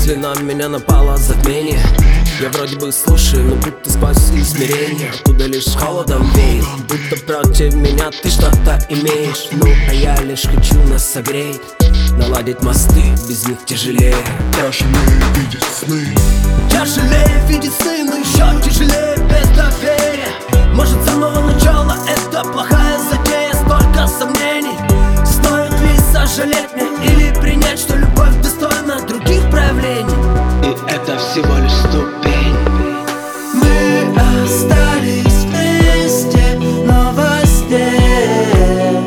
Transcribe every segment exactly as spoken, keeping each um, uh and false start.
Если на меня напало затмение, я вроде бы слушаю, но будто сквозь измерения. Оттуда лишь холодом веет, будто против меня ты что-то имеешь. Ну, а я лишь хочу нас согреть, наладить мосты, без них тяжелее. Тяжелее видеть сны. Тяжелее видеть сны, но еще тяжелее без доверия. Может, с самого начала это плохая затея, столько сомнений. Стоит ли сожалеть мне или принять, что любовь достойна других проявлений? И это всего лишь ступень. Мы остались вместе, но во сне.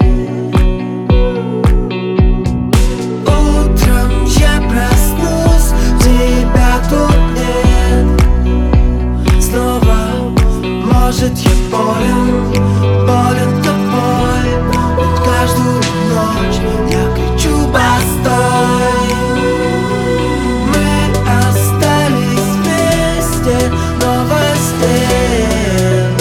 Утром я проснусь, тебя тут нет. Снова, может, я болен, болен тобой. Ведь каждую ночь я кричу постой. Мы остались вместе, но во сне.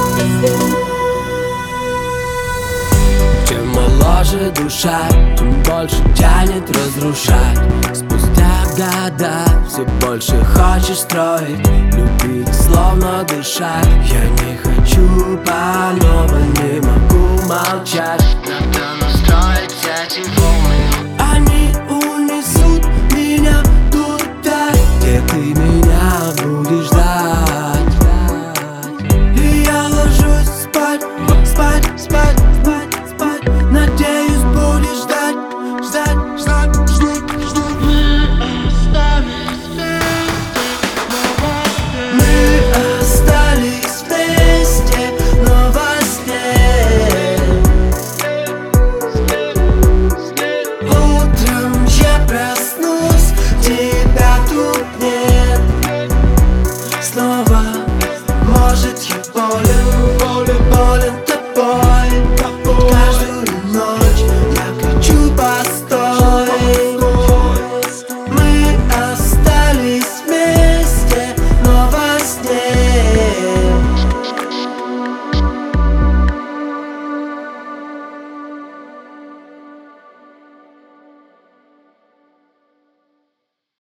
Чем моложе душа, тем больше тянет разрушать. Спустя года все больше хочешь строить, любить, словно дышать. Я не хочу по-новому, не могу молчать. Надо настроить эти волны. Они унесут меня туда, где ты меня будешь ждать. И я ложусь спать, спать, спать, спать, спать. Надеюсь, будешь ждать, ждать, ждать, ждать, ждать. Мы остались вместе, но во сне. Утром я проснусь, тебя тут нет.